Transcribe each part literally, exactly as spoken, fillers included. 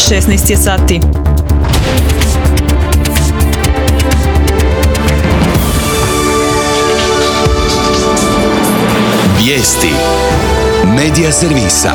šesnaest je sati. Vijesti Medija servisa.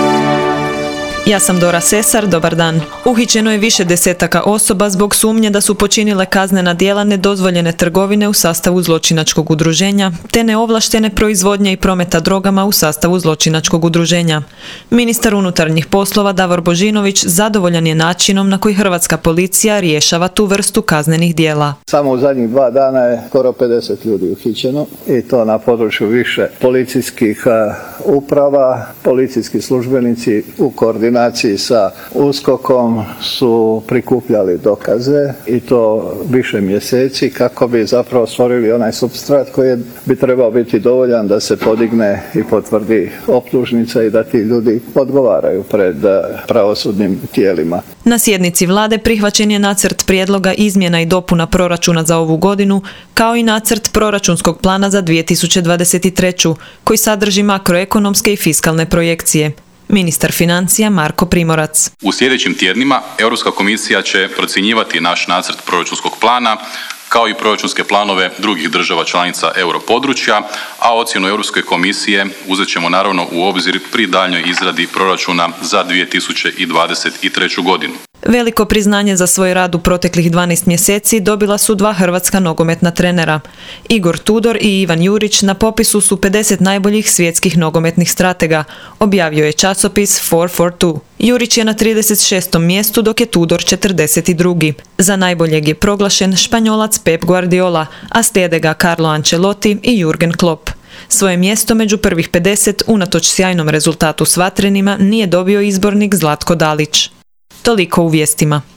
Ja sam Dora Sesar, dobar dan. Uhićeno je više desetaka osoba zbog sumnje da su počinile kaznena djela nedozvoljene trgovine u sastavu zločinačkog udruženja, te neovlaštene proizvodnje i prometa drogama u sastavu zločinačkog udruženja. Ministar unutarnjih poslova Davor Božinović zadovoljan je načinom na koji hrvatska policija rješava tu vrstu kaznenih djela. Samo u zadnjih dva dana je skoro pedeset ljudi uhićeno i to na području više policijskih uprava. Policijski službenici u koordinaciji sa USKOK-om su prikupljali dokaze i to više mjeseci kako bi zapravo stvorili onaj supstrat koji bi trebao biti dovoljan da se podigne i potvrdi optužnica i da ti ljudi odgovaraju pred pravosudnim tijelima. Na sjednici vlade prihvaćen je nacrt prijedloga izmjena i dopuna proračuna za ovu godinu, kao i nacrt proračunskog plana za dvije tisuće dvadeset treću, koji sadrži makroekonomske i fiskalne projekcije. Ministar financija Marko Primorac. U sljedećim tjednima Europska komisija će procjenjivati naš nacrt proračunskog plana, kao i proračunske planove drugih država članica europodručja, a ocjenu Europske komisije uzet ćemo naravno u obzir pri daljnjoj izradi proračuna za dvije tisuće dvadeset treću godinu. Veliko priznanje za svoj rad u proteklih dvanaest mjeseci dobila su dva hrvatska nogometna trenera. Igor Tudor i Ivan Jurić na popisu su pedeset najboljih svjetskih nogometnih stratega, objavio je časopis four four two. Jurić je na trideset šestom mjestu, dok je Tudor četrdeset drugi. Za najboljeg je proglašen Španjolac Pep Guardiola, a slijede ga Carlo Ancelotti i Jurgen Klopp. Svoje mjesto među prvih pedeset, unatoč sjajnom rezultatu s vatrenima, nije dobio izbornik Zlatko Dalić. Toliko u vijestima.